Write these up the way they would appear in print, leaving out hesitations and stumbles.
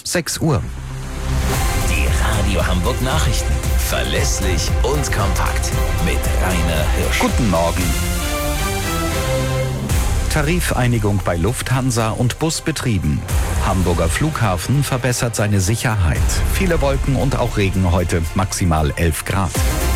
6 Uhr. Die Radio Hamburg Nachrichten. Verlässlich und kompakt. Mit Rainer Hirsch. Guten Morgen. Tarifeinigung bei Lufthansa und Busbetrieben. Hamburger Flughafen verbessert seine Sicherheit. Viele Wolken und auch Regen heute, maximal 11 Grad.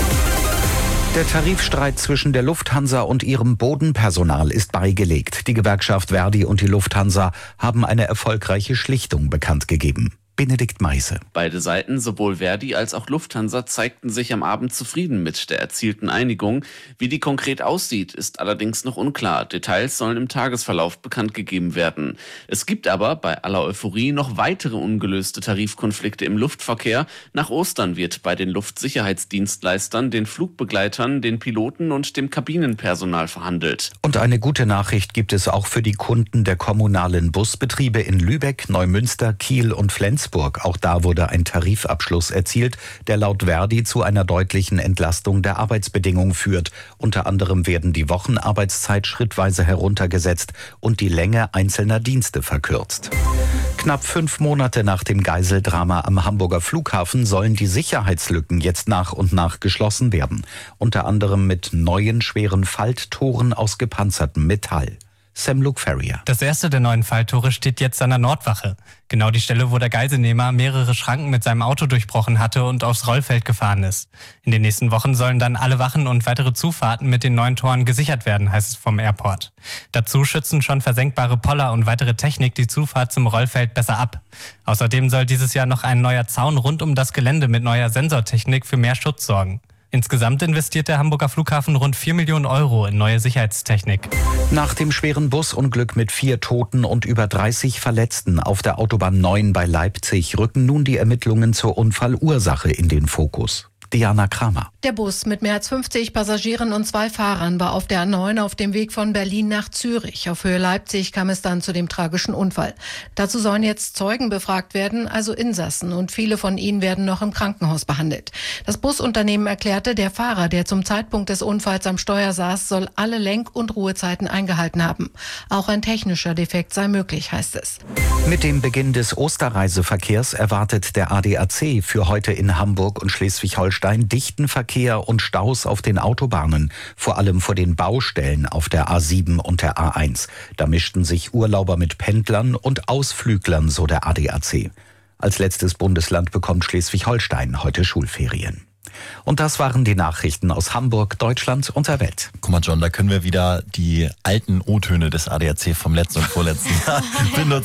Der Tarifstreit zwischen der Lufthansa und ihrem Bodenpersonal ist beigelegt. Die Gewerkschaft Verdi und die Lufthansa haben eine erfolgreiche Schlichtung bekannt gegeben. Benedikt Meise. Beide Seiten, sowohl Verdi als auch Lufthansa, zeigten sich am Abend zufrieden mit der erzielten Einigung. Wie die konkret aussieht, ist allerdings noch unklar. Details sollen im Tagesverlauf bekannt gegeben werden. Es gibt aber bei aller Euphorie noch weitere ungelöste Tarifkonflikte im Luftverkehr. Nach Ostern wird bei den Luftsicherheitsdienstleistern, den Flugbegleitern, den Piloten und dem Kabinenpersonal verhandelt. Und eine gute Nachricht gibt es auch für die Kunden der kommunalen Busbetriebe in Lübeck, Neumünster, Kiel und Flensburg. Auch da wurde ein Tarifabschluss erzielt, der laut Verdi zu einer deutlichen Entlastung der Arbeitsbedingungen führt. Unter anderem werden die Wochenarbeitszeit schrittweise heruntergesetzt und die Länge einzelner Dienste verkürzt. Knapp 5 Monate nach dem Geiseldrama am Hamburger Flughafen sollen die Sicherheitslücken jetzt nach und nach geschlossen werden. Unter anderem mit neuen schweren Falttoren aus gepanzertem Metall. Sam Luke Ferrier. Das erste der neuen Falltore steht jetzt an der Nordwache. Genau die Stelle, wo der Geiselnehmer mehrere Schranken mit seinem Auto durchbrochen hatte und aufs Rollfeld gefahren ist. In den nächsten Wochen sollen dann alle Wachen und weitere Zufahrten mit den neuen Toren gesichert werden, heißt es vom Airport. Dazu schützen schon versenkbare Poller und weitere Technik die Zufahrt zum Rollfeld besser ab. Außerdem soll dieses Jahr noch ein neuer Zaun rund um das Gelände mit neuer Sensortechnik für mehr Schutz sorgen. Insgesamt investiert der Hamburger Flughafen rund 4 Millionen Euro in neue Sicherheitstechnik. Nach dem schweren Busunglück mit 4 Toten und über 30 Verletzten auf der Autobahn 9 bei Leipzig rücken nun die Ermittlungen zur Unfallursache in den Fokus. Diana Kramer. Der Bus mit mehr als 50 Passagieren und 2 Fahrern war auf der A9 auf dem Weg von Berlin nach Zürich. Auf Höhe Leipzig kam es dann zu dem tragischen Unfall. Dazu sollen jetzt Zeugen befragt werden, also Insassen, und viele von ihnen werden noch im Krankenhaus behandelt. Das Busunternehmen erklärte, der Fahrer, der zum Zeitpunkt des Unfalls am Steuer saß, soll alle Lenk- und Ruhezeiten eingehalten haben. Auch ein technischer Defekt sei möglich, heißt es. Mit dem Beginn des Osterreiseverkehrs erwartet der ADAC für heute in Hamburg und Schleswig-Holstein dichten Verkehr und Staus auf den Autobahnen, vor allem vor den Baustellen auf der A7 und der A1. Da mischten sich Urlauber mit Pendlern und Ausflüglern, so der ADAC. Als letztes Bundesland bekommt Schleswig-Holstein heute Schulferien. Und das waren die Nachrichten aus Hamburg, Deutschland und der Welt. Guck mal, John, da können wir wieder die alten O-Töne des ADAC vom letzten und vorletzten Jahr benutzen.